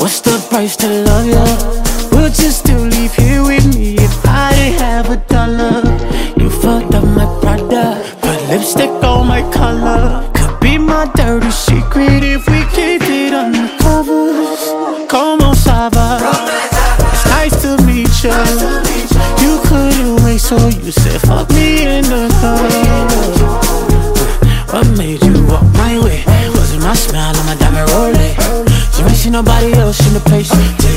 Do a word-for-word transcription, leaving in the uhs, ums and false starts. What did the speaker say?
What's the price to love ya? Would you still leave here with me if I didn't have a dollar? You fucked up my Prada, put lipstick on my collar. Could be my dirty secret if we keep it undercover. Como sava? It's nice to meet ya. You couldn't wait, so you said fuck me in the club. What made you walk my way? Was it my smile or my diamond rolling? You ain't seen nobody else in the place.